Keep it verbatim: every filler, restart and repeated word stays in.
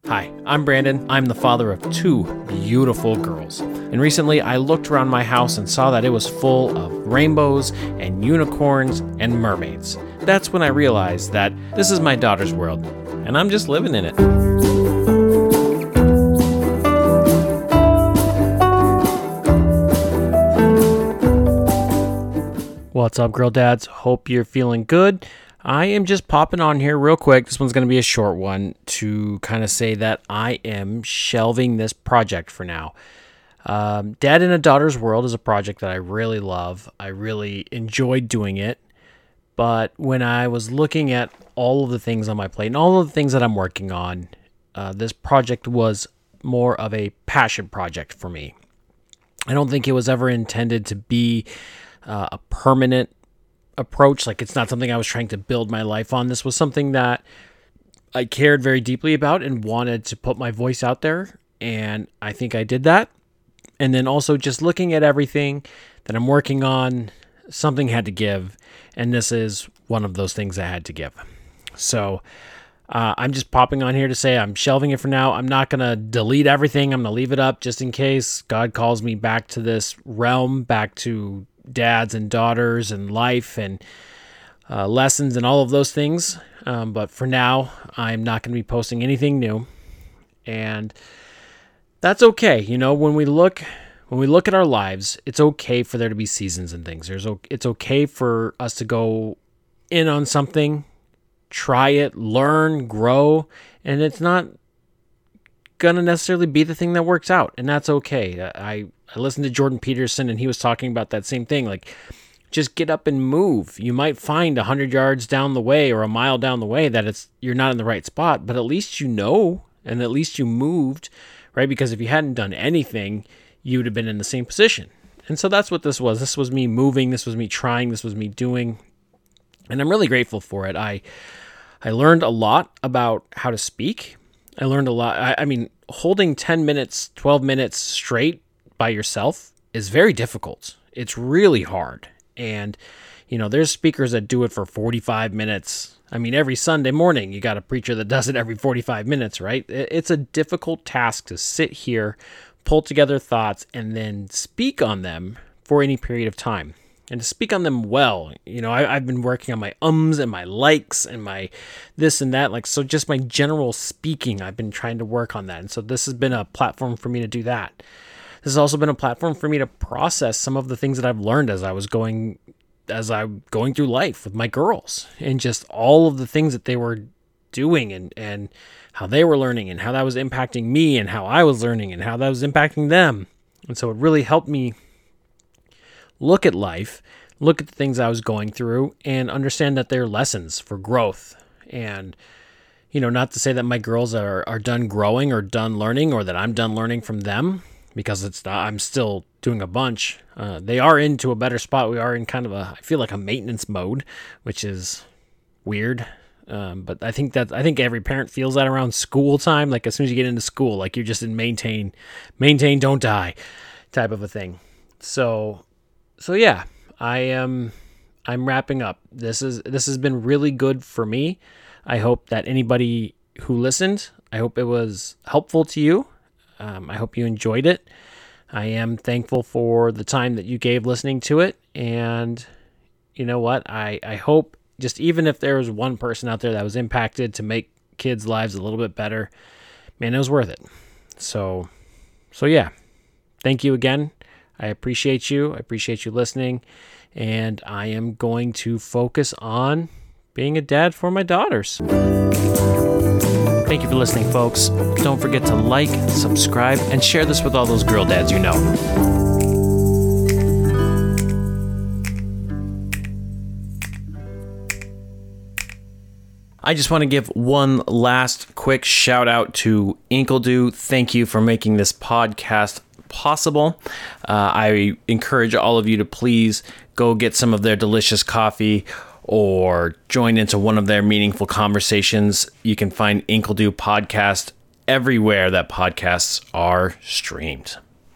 Hi, I'm Brandon. I'm the father of two beautiful girls. And recently I looked around my house and saw that it was full of rainbows and unicorns and mermaids. That's when I realized that this is my daughter's world, and I'm just living in it. What's up, girl dads? Hope you're feeling good. I am just popping on here real quick. This one's going to be a short one to kind of say that I am shelving this project for now. Um, Dad in a Daughter's World is a project that I really love. I really enjoyed doing it. But when I was looking at all of the things on my plate and all of the things that I'm working on, uh, this project was more of a passion project for me. I don't think it was ever intended to be uh, a permanent approach. Like, it's not something I was trying to build my life on. This was something that I cared very deeply about and wanted to put my voice out there. And I think I did that. And then also just looking at everything that I'm working on, something had to give. And this is one of those things I had to give. So uh, I'm just popping on here to say I'm shelving it for now. I'm not going to delete everything. I'm going to leave it up just in case God calls me back to this realm, back to dads and daughters and life and uh, lessons and all of those things. Um, but for now, I'm not going to be posting anything new. And that's okay. You know, when we look when we look at our lives, it's okay for there to be seasons and things. There's it's okay for us to go in on something, try it, learn, grow, and it's not gonna necessarily be the thing that works out, and that's okay. I I listened to Jordan Peterson, and he was talking about that same thing. Like, just get up and move. You might find a hundred yards down the way or a mile down the way that it's you're not in the right spot, but at least you know, and at least you moved, right? Because if you hadn't done anything, you would have been in the same position. And so that's what this was. This was me moving. This was me trying. This was me doing, and I'm really grateful for it. I I learned a lot about how to speak. I learned a lot. I, I mean, holding ten minutes, twelve minutes straight by yourself is very difficult. It's really hard. And, you know, there's speakers that do it for forty-five minutes. I mean, every Sunday morning, you got a preacher that does it every forty-five minutes, right? It's a difficult task to sit here, pull together thoughts, and then speak on them for any period of time. And to speak on them well. You know, I, I've been working on my ums and my likes and my this and that. Like, so just my general speaking, I've been trying to work on that. And so this has been a platform for me to do that. This has also been a platform for me to process some of the things that I've learned as I was going, as I'm going through life with my girls, and just all of the things that they were doing and, and how they were learning and how that was impacting me and how I was learning and how that was impacting them. And so it really helped me look at life, look at the things I was going through, and understand that they're lessons for growth. And, you know, not to say that my girls are, are done growing or done learning, or that I'm done learning from them, because it's not, I'm still doing a bunch. Uh, they are into a better spot. We are in kind of a, I feel like a maintenance mode, which is weird. Um, but I think that, I think every parent feels that around school time. Like, as soon as you get into school, like, you're just in maintain, maintain, don't die type of a thing. So, So yeah, I am I'm wrapping up. This is this has been really good for me. I hope that anybody who listened, I hope it was helpful to you. Um, I hope you enjoyed it. I am thankful for the time that you gave listening to it. And you know what? I, I hope, just even if there was one person out there that was impacted to make kids' lives a little bit better, man, it was worth it. So, so yeah, thank you again. I appreciate you. I appreciate you listening. And I am going to focus on being a dad for my daughters. Thank you for listening, folks. Don't forget to like, subscribe, and share this with all those girl dads you know. I just want to give one last quick shout out to Inkledo. Thank you for making this podcast possible. Uh, I encourage all of you to please go get some of their delicious coffee or join into one of their meaningful conversations. You can find Inkledo Podcast everywhere that podcasts are streamed.